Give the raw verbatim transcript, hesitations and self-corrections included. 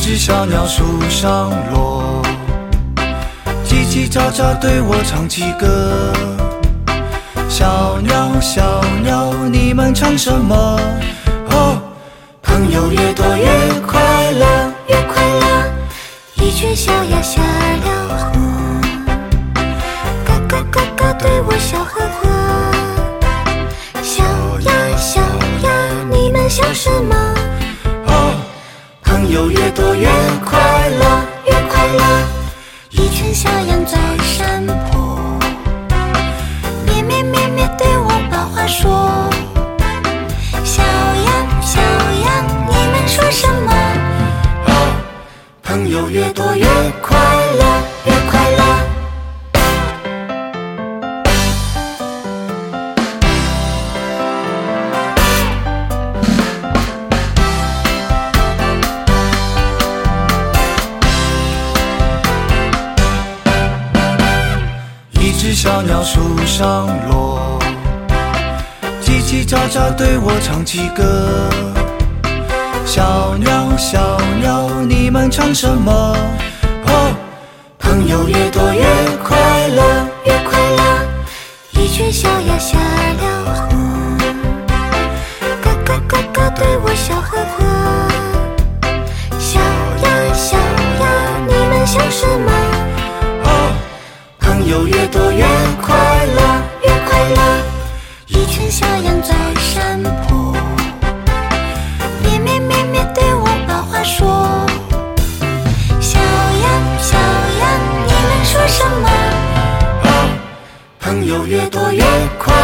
只小鸟树上落，叽叽喳喳对我唱起歌。小鸟小鸟，你们唱什么？哦，朋友越多越快乐， 越快乐。一群小鸭下了河，嘎嘎嘎嘎对我笑呵呵。小鸭小鸭，你们笑什么？ 哦，朋友越多越快乐， 越快乐。一群小羊在山坡，咩咩咩咩对我把话说。小羊小羊，你们说什么？ 哦，朋友越多越快乐， 越快乐。 一只小鸟树上落，叽叽喳喳对我唱起歌。小鸟小鸟，你们唱什么？哦，朋友越多越快乐， 越快乐。一群小鸭下了河，嘎嘎嘎嘎对我笑呵呵。小鸭小鸭，你们笑什么？ 哦，朋友越多越快乐， 越快乐。一群小羊在山坡，咩咩咩咩对我把话说。小羊小羊，你们说什么？ 哦，朋友越多越快